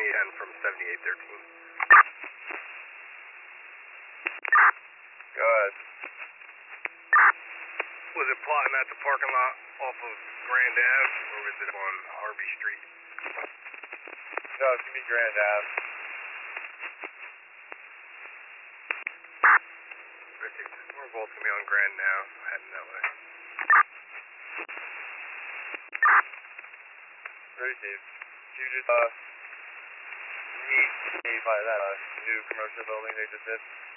2810 from 7813. Go ahead. Was it plotting at the parking lot off of Grand Ave, or was it on Harvey Street? No, it's gonna be Grand Ave. We're both gonna be on Grand now, heading that way. Ready, Steve. You just, meet by that, new commercial building they just did?